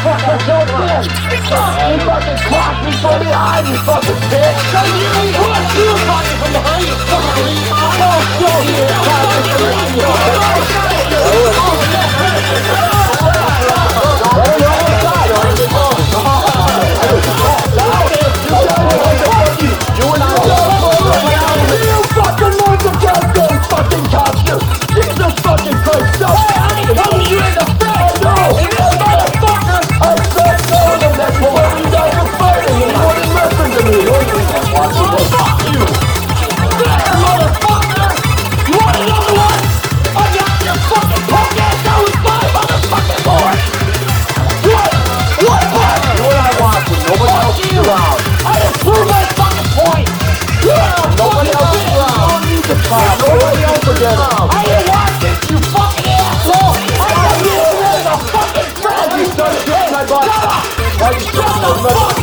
fucking doing this? You fucking clocked me from behind, you fucking bitch! What? You were clocking from behind, you fucking retard! Don't show me your clocking from behind, you fucking move the goddamn fucking costume! Jesus fucking Christ, no! Hey, I told you in the face! No! Motherfucker! I said no to them, that's why you guys were fighting and you wouldn't listen to me! Fuck you! There, motherfucker! You want another one? I got your fucking punk ass down with my motherfucking board! What? You know what I want when nobody else is around? I just proved my fucking point! Nobody else is around! Nobody else is around! I didn't want this, you fucking asshole! I got you rid of the fucking friend! You done shit, my butt! Shut the fuck